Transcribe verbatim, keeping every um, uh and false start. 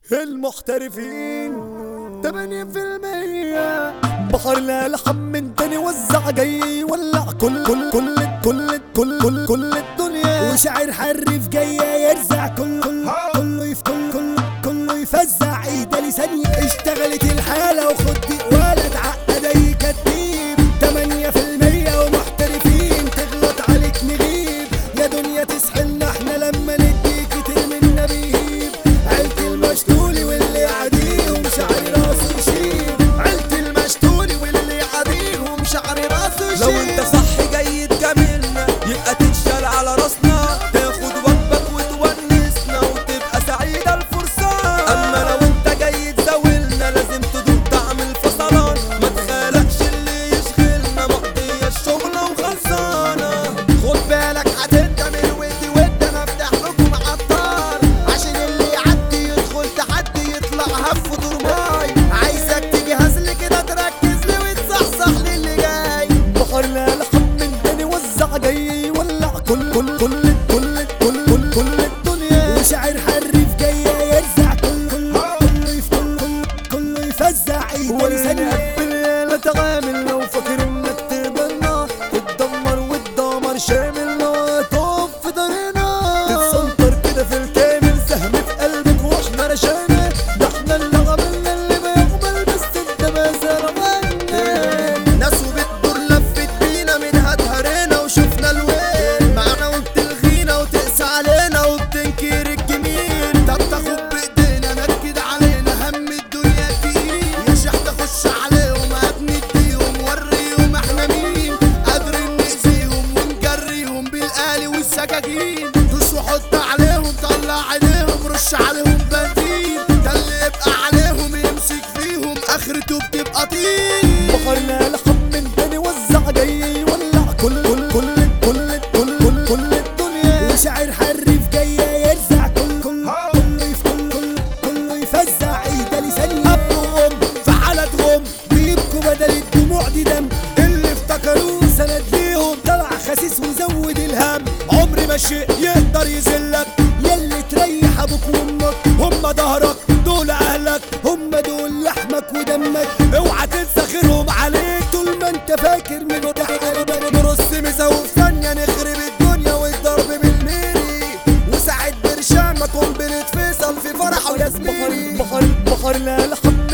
المحترفين تمانية في المية بحر لا لحم من تاني وزع جاي يولع كل كل كل كل كل كل كل الدنيا وشاعر حرف جاي يرزع كل كل كله يف كل كل كله يفزع ايده لثانية اشتغلت الحالة وخد دي ولا تعقد اي كتيب تمانية في المية ومحترفين تغلط عليك نغيب يا دنيا تسحلنا احنا لما نديك ترمي النبيب عيلة المشتولي واللي عاديهم شعري راسه يشيب عيلة المشتولي واللي عاديهم شعري راسه يشيب لو انت صح جاي تجاملنا يبقى تتشال على راسنا تاخد وجبك وتونسنا وتبقى سعيدة الفرصة اما لو انت جاي تزاولنا لازم تدوق طعم الفصلان ما تخالقش اللي يشغلنا مقضية الشغلة وخلصانة خد بالك هتندم الودي ود انا افتح لكم عطار عشان اللي يعدي يدخل تحدي يطلع هف ودور ماي عايزك تجهز لي كده تركز لي وتصحصح لي اللي جاي بحر لا لحم من تاني وزع جاي يولع كل كل كل كل كل كل كل الدنيا وشاعر حرف جاي يرزع كل كل كله يف كل كل كله يفزع ايده لثانية بالليل تعامل لو فاكر انك تبنى تتدمر والدمر شامل لو تقف في دارنا تتسنطر كده في الكامل سهم في قلبك واحنا رشانا ده احنا اللي عملنا اللي ما يقبل بس انت ما زرعنا ناس وبتدور لفت بينا منها اتهرينا وشفنا الويل معانا وبتلغينا وتقسى علينا وبتنكر الجميل طب تاخد بايدينا نكد علينا هم الدنيا تقيل يا شيخ تخش عليهم ابني اديهم وريهم احنا مين قادرين نأذيهم ونجريهم بالآلي والسكاكين دوس وحط عليهم طلع عينيهم رش عليهم بنزين ده اللي يبقى عليهم يمسك فيهم اخرته بتبقى طين بحر لا لحم من تاني وزع جاي يولع كل كل كل كل كل كل كل الدنيا وشاعر حرف جاي يرزع كل كل كله يف كل كل كله يفزع ايده لثانية اب وام في حالتهم بيبكوا بدل الدموع دي دم اللي افتكروه سند ليهم طلع خسيس وزود الهم عمر ما شيء يقدر يذلك يلي تريح ابوك وامك هم ظهرك دول اهلك هم دول لحمك ودمك اوعى تنسى خيرهم عليك طول ما انت فاكر من قلبك نرص مسا وفي ثانيه نخرب الدنيا والضرب بالميري وساعد برشامك قنبلة فيصل في فرحه وياسمين بحر بحر بحر لا لحم